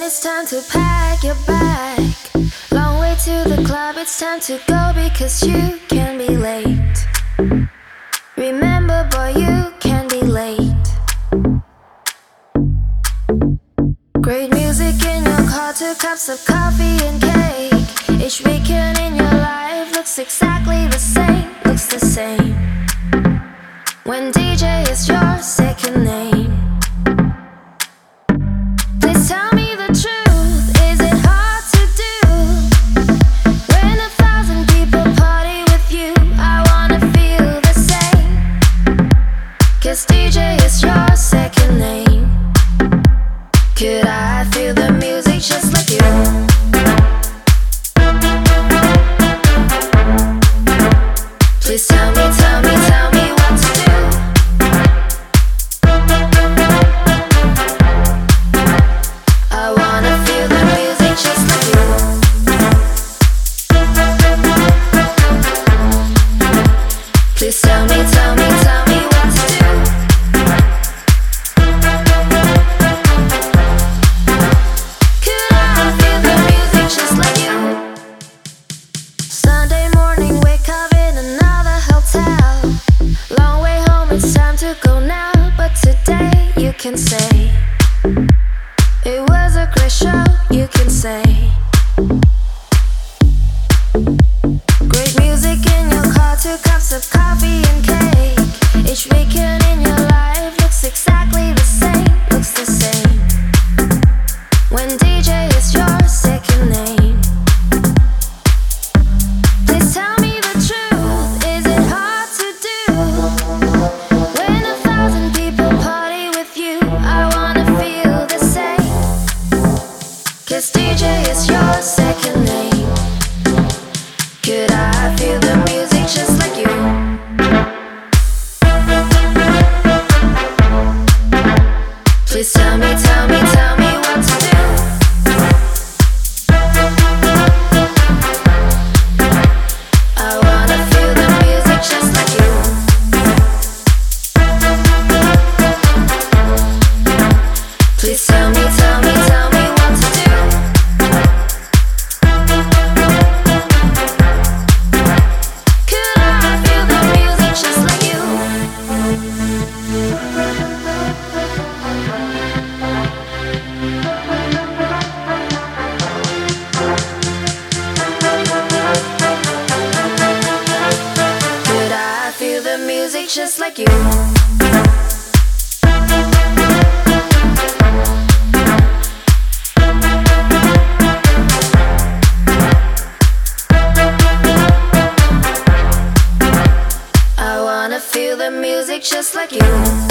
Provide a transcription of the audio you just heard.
it's time to pack your bag. Long way to the club, it's time to go because you can be late. Remember, boy, you can be late. Great music in your car, 2 cups of coffee and cake. Each weekend in your life looks exactly the same, looks the same. When DJ is your second name. Please tell me the truth, is it hard to do? When 1,000 people party with you, I wanna feel the same. 'Cause DJ is your second name. Could I feel the music just like you? Please tell me what to do. I wanna feel the music just like you. Please tell me what to do. Could I feel the music just like you? Sunday morning, wake up in another hotel. Long way home, it's time to go now. But today you can say it was a great show, you can say. Great music in your car, 2 cups of coffee and cake. Each weekend in your life looks exactly the same, looks the same. When DJ is your second name. Please tell me the truth, is it hard to do? When 1,000 people party with you, I wanna feel the same. 'Cause DJ is your second name. Could I feel the music just like you? Please tell me what to do. I wanna feel the music just like you. Please tell me what to do. Could I feel the music just like you? Could I feel the music just like you? I wanna feel the music just like you.